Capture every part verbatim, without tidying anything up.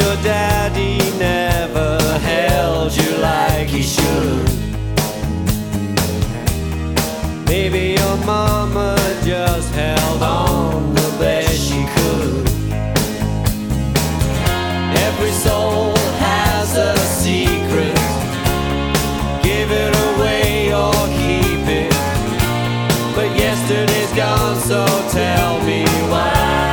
your daddy never held you like he should. Maybe your mama just held on the best she could. Every soul has a secret. Give it away or keep it. But yesterday's gone, so tell me why.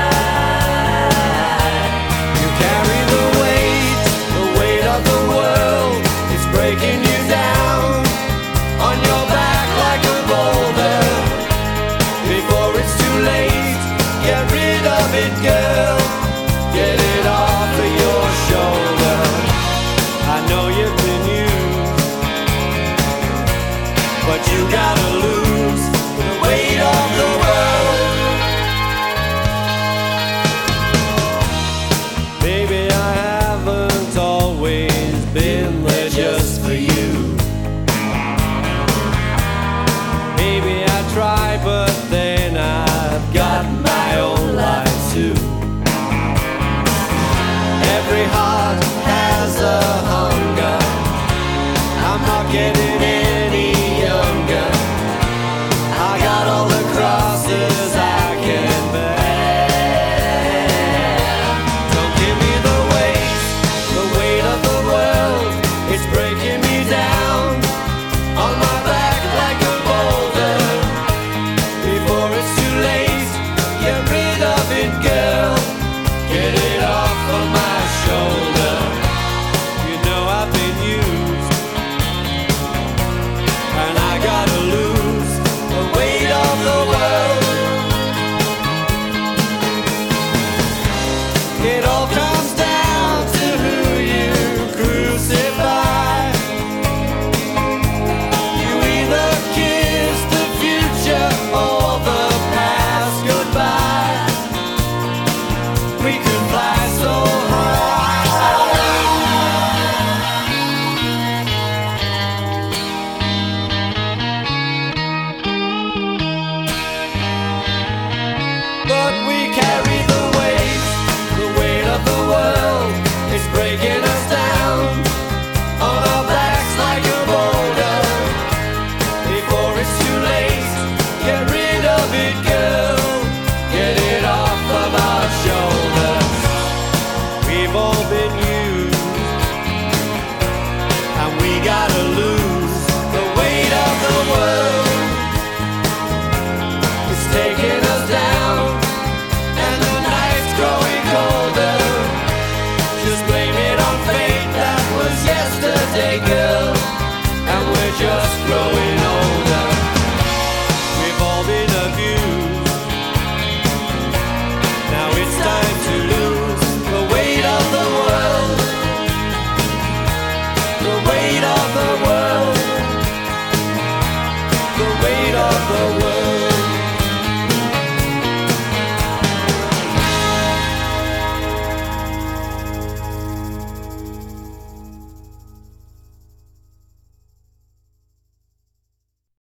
You carry the weight, the weight of the world. It's breaking you down on your back like a boulder. Before it's too late, get rid of it, girl. Get it off of your shoulder. I know you've been used, but you gotta lose the weight of the world. Baby, I haven't always been there just for you. Maybe I try, but then I've got my own life too. Every heart has a hunger. I'm not getting any younger. I got all the crosses I can bear. Don't give me the weight, the weight of the world. It's breaking me down on my back like a boulder. Before it's too late, get rid of it, girl. Get it off of my shoulder. You know I've been used, and I gotta lose the weight of the world. It all comes down to who you crucify. You either kiss the future or the past goodbye. We could fly so but we carry the weight, the weight of the world. It's breaking us down on our backs like a boulder. Before it's too late, get rid of it, girl. Get it off of our shoulders. We've all been used, and we gotta lose the weight of the world. It's taking us down, and the night's growing colder. Just blame it on fate, that was yesterday,